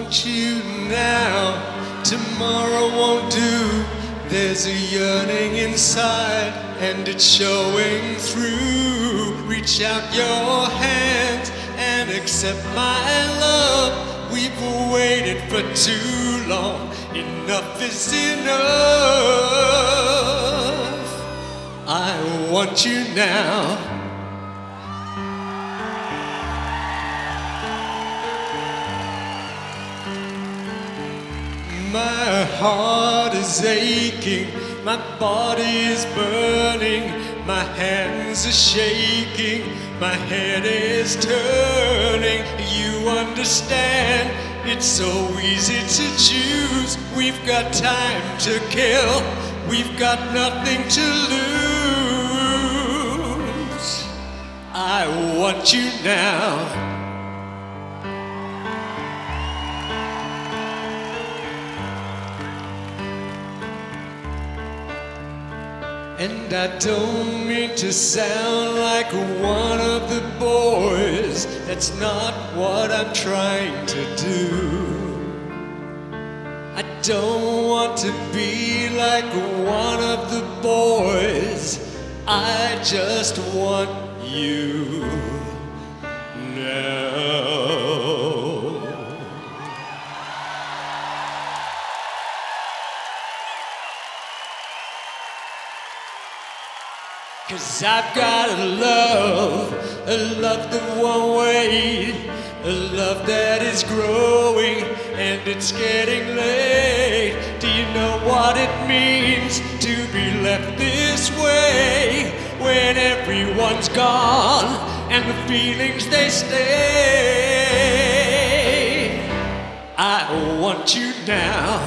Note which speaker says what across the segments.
Speaker 1: want you now. Tomorrow won't do. There's a yearning inside, and it's showing through. Reach out your hands and accept my love. We've waited for too long. Enough is enough. I want you now. My heart is aching, my body is burning, my hands are shaking, my head is turning. You understand, it's so easy to choose. We've got time to kill, we've got nothing to lose. I want you now. And I don't mean to sound like one of the boys. That's not what I'm trying to do. I don't want to be like one of the boys. I just want you now. 'Cause I've got a love that won't wait, a love that is growing and it's getting late. Do you know what it means to be left this way when everyone's gone and the feelings they stay? I want you now.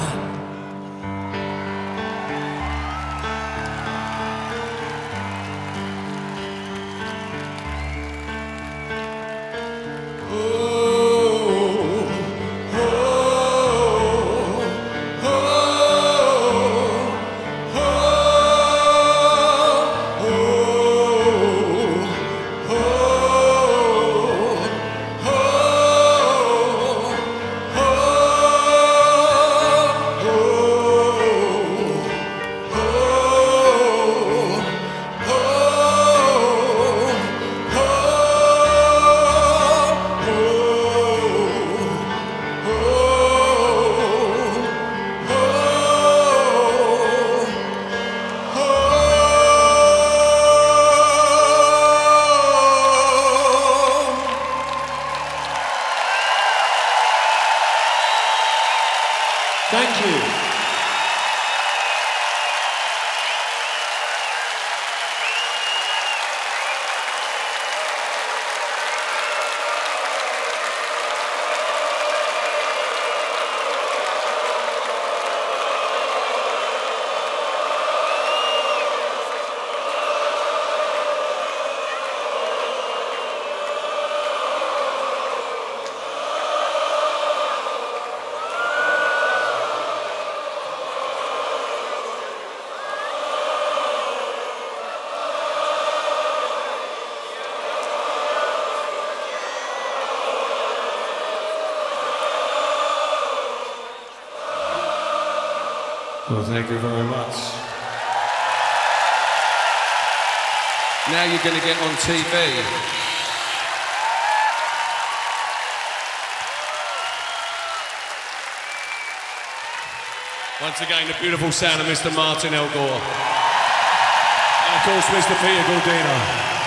Speaker 1: Thank you.
Speaker 2: Well, thank you very much.
Speaker 3: Now you're going to get on TV. Once again, the beautiful sound of Mr. Martin Elgore. And of course, Mr. Peter Gordino.